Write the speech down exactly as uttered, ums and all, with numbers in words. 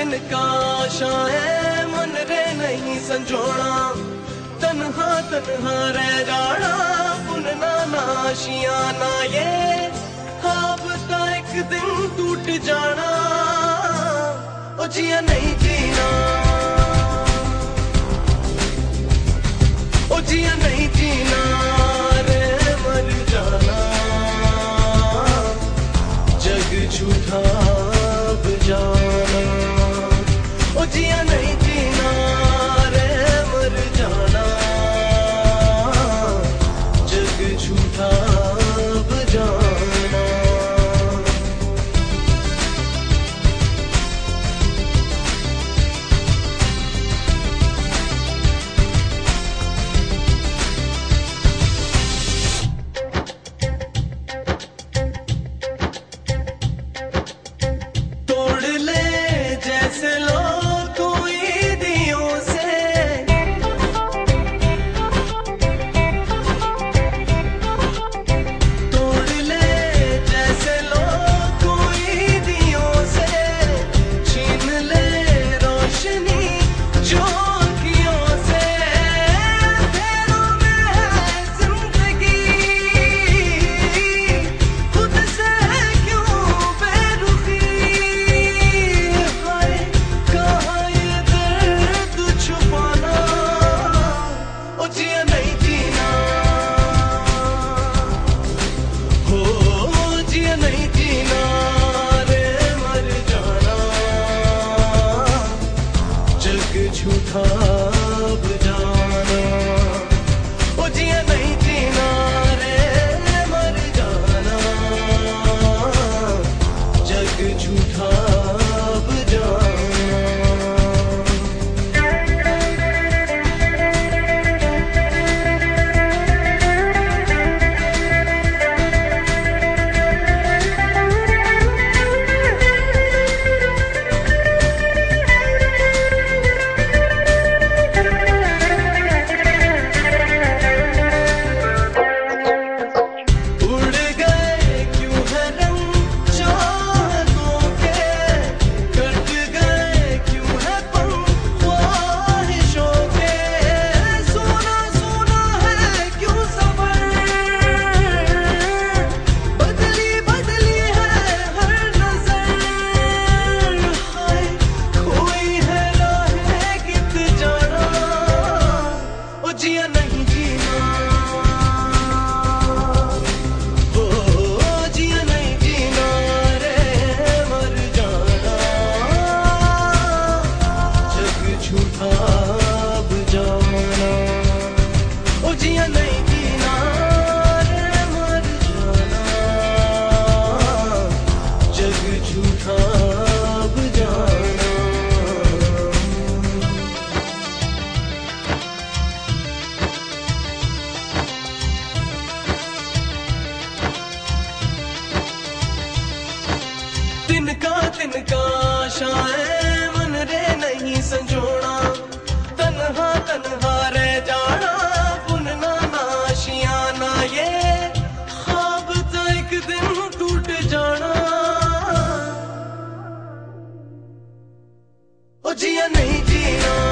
तिनका आशाएं मन रे नहीं संजोना, तन्हा तन्हा रह जाना, बुनना नाशियाना ये ख्वाब ता एक दिन टूट जाना। ओ जिया नहीं जीना, ओ जिया नहीं जीना रे मर जाना, जग झूठा अब जाना। ओ जिया नहीं जीना रे मर जाना, जग झूठा अब जाना। झूठा अब जाना, ओ जिया नहीं जीना रे मर जाना, जग झूठा अब जाना। तिनका तिनका आशाएं मन रे नहीं संजोना, तन्हा तन्हा रह जाना, बुनना नाशियाना ये ख्वाब तो एक दिन टूट जाना। ओ जिया नहीं जीना